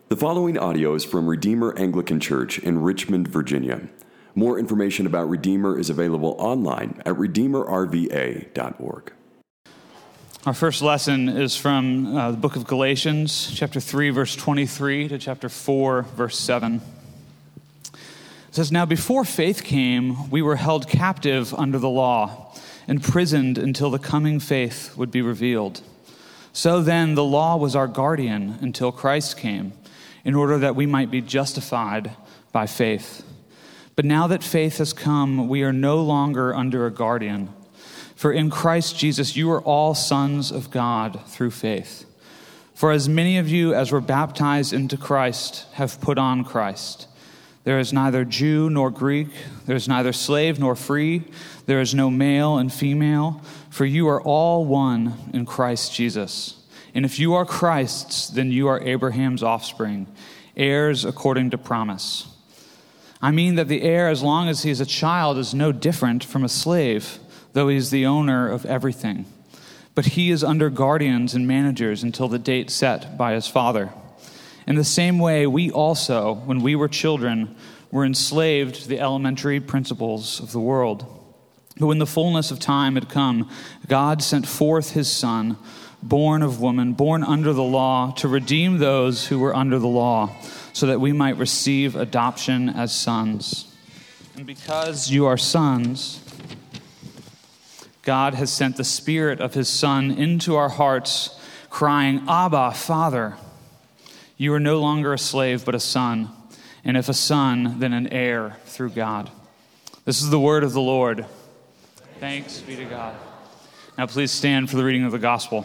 The following audio is from Redeemer Anglican Church in Richmond, Virginia. More information about Redeemer is available online at redeemerrva.org. Our first lesson is from the book of Galatians, chapter 3, verse 23 to chapter 4, verse 7. It says, "Now before faith came, we were held captive under the law, imprisoned until the coming faith would be revealed. So then the law was our guardian until Christ came, in order that we might be justified by faith. But now that faith has come, we are no longer under a guardian. For in Christ Jesus you are all sons of God through faith. For as many of you as were baptized into Christ have put on Christ. There is neither Jew nor Greek, there is neither slave nor free, there is no male and female, for you are all one in Christ Jesus. And if you are Christ's, then you are Abraham's offspring, heirs according to promise. I mean that the heir, as long as he is a child, is no different from a slave, though he is the owner of everything. But he is under guardians and managers until the date set by his father. In the same way, we also, when we were children, were enslaved to the elementary principles of the world. But when the fullness of time had come, God sent forth his Son, born of woman, born under the law, to redeem those who were under the law, so that we might receive adoption as sons. And because you are sons, God has sent the Spirit of his Son into our hearts, crying, Abba, Father. You are no longer a slave, but a son. And if a son, then an heir through God." This is the word of the Lord. Thanks be to God. Now please stand for the reading of the gospel.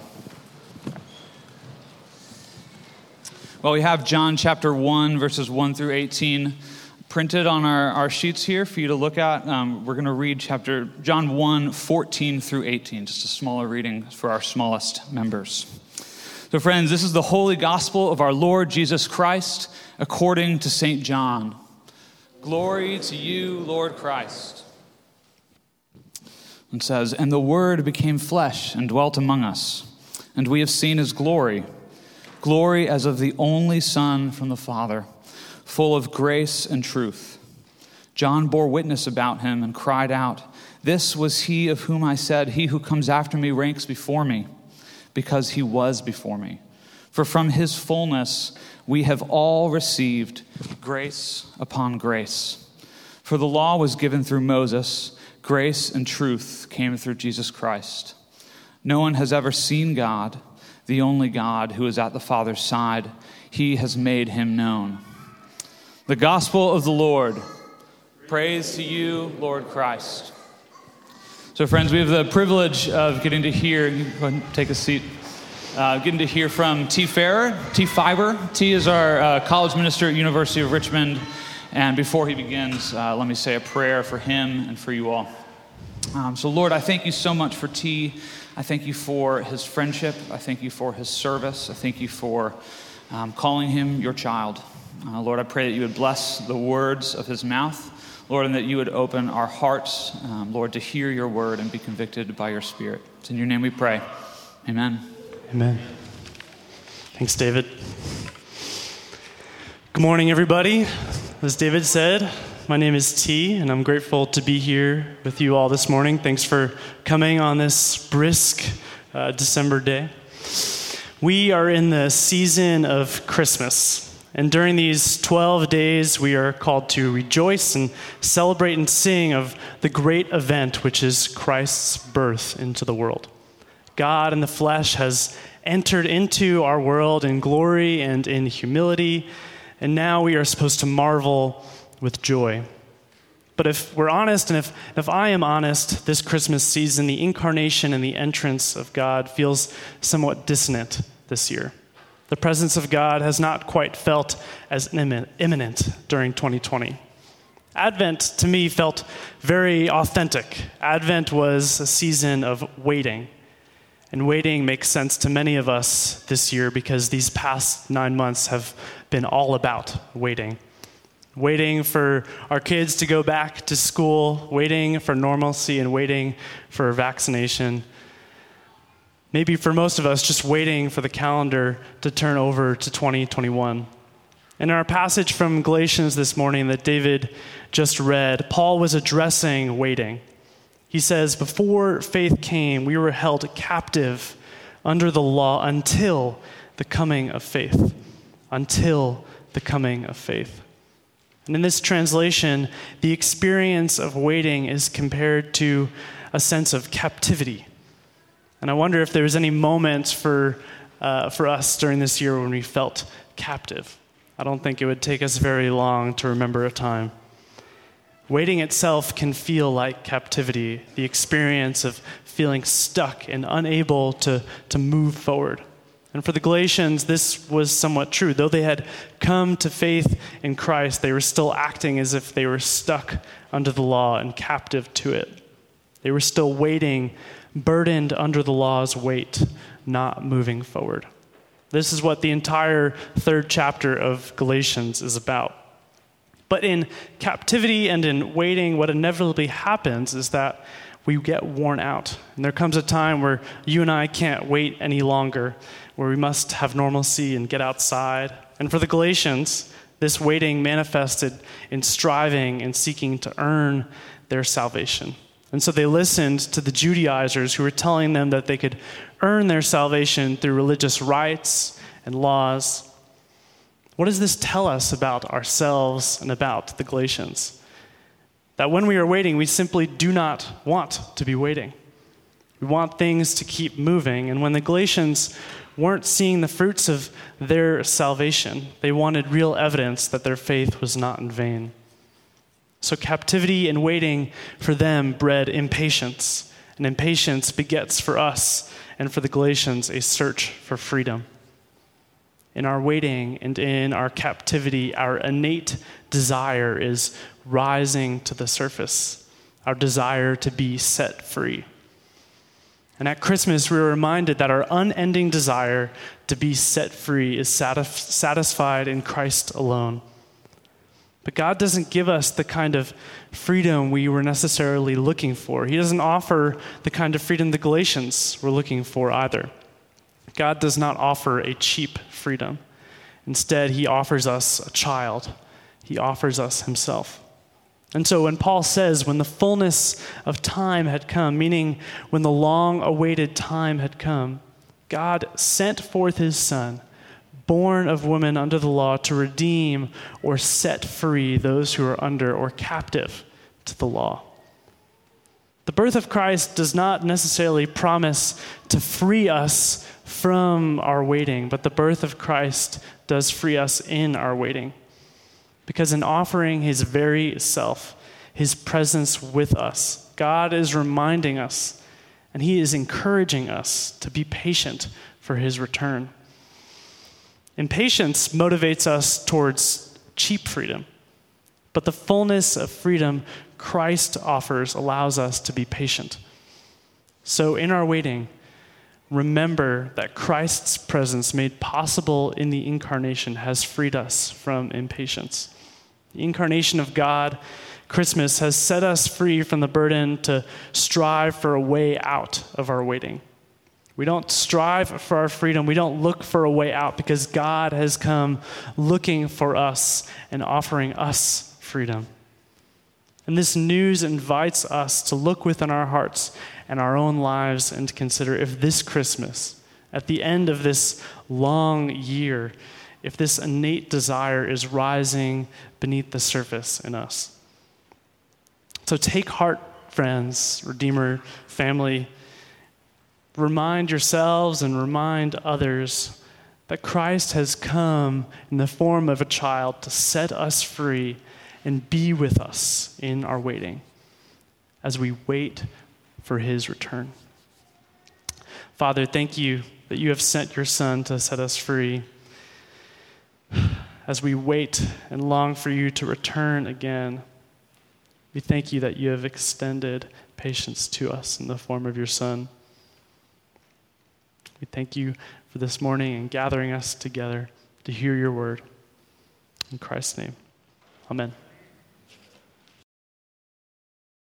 Well, we have John chapter 1, verses 1 through 18 printed on our sheets here for you to look at. We're going to read John 1, 14 through 18, just a smaller reading for our smallest members. So friends, this is the holy gospel of our Lord Jesus Christ according to St. John. Glory to you, Lord Christ. It says, "And the Word became flesh and dwelt among us, and we have seen his glory, glory as of the only Son from the Father, full of grace and truth. John bore witness about him and cried out, 'This was he of whom I said, he who comes after me ranks before me, because he was before me. For from his fullness we have all received grace upon grace. For the law was given through Moses, grace and truth came through Jesus Christ. No one has ever seen God, the only God who is at the Father's side. He has made him known.'" The gospel of the Lord. Praise to you, Lord Christ. So friends, we have the privilege of getting to hear, you can go ahead and take a seat, getting to hear from T. Fiber. T is our college minister at University of Richmond. And before he begins, let me say a prayer for him and for you all. So Lord, I thank you so much for T. I thank you for his friendship. I thank you for his service. I thank you for calling him your child. Lord, I pray that you would bless the words of his mouth, Lord, and that you would open our hearts, Lord, to hear your word and be convicted by your Spirit. It's in your name we pray. Amen. Amen. Thanks, David. Good morning, everybody. As David said, my name is T, and I'm grateful to be here with you all this morning. Thanks for coming on this brisk December day. We are in the season of Christmas. And during these 12 days, we are called to rejoice and celebrate and sing of the great event, which is Christ's birth into the world. God in the flesh has entered into our world in glory and in humility, and now we are supposed to marvel with joy. But if we're honest, and if I am honest, this Christmas season, the incarnation and the entrance of God feels somewhat dissonant this year. The presence of God has not quite felt as imminent during 2020. Advent, to me, felt very authentic. Advent was a season of waiting. And waiting makes sense to many of us this year because these past 9 months have been all about waiting. Waiting for our kids to go back to school, waiting for normalcy, and waiting for vaccination. Maybe for most of us, just waiting for the calendar to turn over to 2021. In our passage from Galatians this morning that David just read, Paul was addressing waiting. He says, before faith came, we were held captive under the law until the coming of faith. Until the coming of faith. And in this translation, the experience of waiting is compared to a sense of captivity. And I wonder if there was any moments for us during this year when we felt captive. I don't think it would take us very long to remember a time. Waiting itself can feel like captivity, the experience of feeling stuck and unable to move forward. And for the Galatians, this was somewhat true. Though they had come to faith in Christ, they were still acting as if they were stuck under the law and captive to it. They were still waiting, burdened under the law's weight, not moving forward. This is what the entire 3rd chapter of Galatians is about. But in captivity and in waiting, what inevitably happens is that we get worn out. And there comes a time where you and I can't wait any longer, where we must have normalcy and get outside. And for the Galatians, this waiting manifested in striving and seeking to earn their salvation. And so they listened to the Judaizers who were telling them that they could earn their salvation through religious rites and laws. What does this tell us about ourselves and about the Galatians? That when we are waiting, we simply do not want to be waiting. We want things to keep moving. And when the Galatians weren't seeing the fruits of their salvation, they wanted real evidence that their faith was not in vain. So captivity and waiting for them bred impatience, and impatience begets for us and for the Galatians a search for freedom. In our waiting and in our captivity, our innate desire is rising to the surface, our desire to be set free. And at Christmas, we are reminded that our unending desire to be set free is satisfied in Christ alone. But God doesn't give us the kind of freedom we were necessarily looking for. He doesn't offer the kind of freedom the Galatians were looking for either. God does not offer a cheap freedom. Instead, he offers us a child. He offers us himself. And so when Paul says, when the fullness of time had come, meaning when the long-awaited time had come, God sent forth his Son, born of woman under the law, to redeem or set free those who are under or captive to the law. The birth of Christ does not necessarily promise to free us from our waiting, but the birth of Christ does free us in our waiting. Because in offering his very self, his presence with us, God is reminding us and he is encouraging us to be patient for his return. Impatience motivates us towards cheap freedom, but the fullness of freedom Christ offers allows us to be patient. So in our waiting, remember that Christ's presence made possible in the incarnation has freed us from impatience. The incarnation of God, Christmas, has set us free from the burden to strive for a way out of our waiting. We don't strive for our freedom. We don't look for a way out because God has come looking for us and offering us freedom. And this news invites us to look within our hearts and our own lives and to consider if this Christmas, at the end of this long year, if this innate desire is rising beneath the surface in us. So take heart, friends, Redeemer family. Remind yourselves and remind others that Christ has come in the form of a child to set us free and be with us in our waiting as we wait for his return. Father, thank you that you have sent your Son to set us free. As we wait and long for you to return again, we thank you that you have extended patience to us in the form of your Son. We thank you for this morning and gathering us together to hear your word. In Christ's name, amen.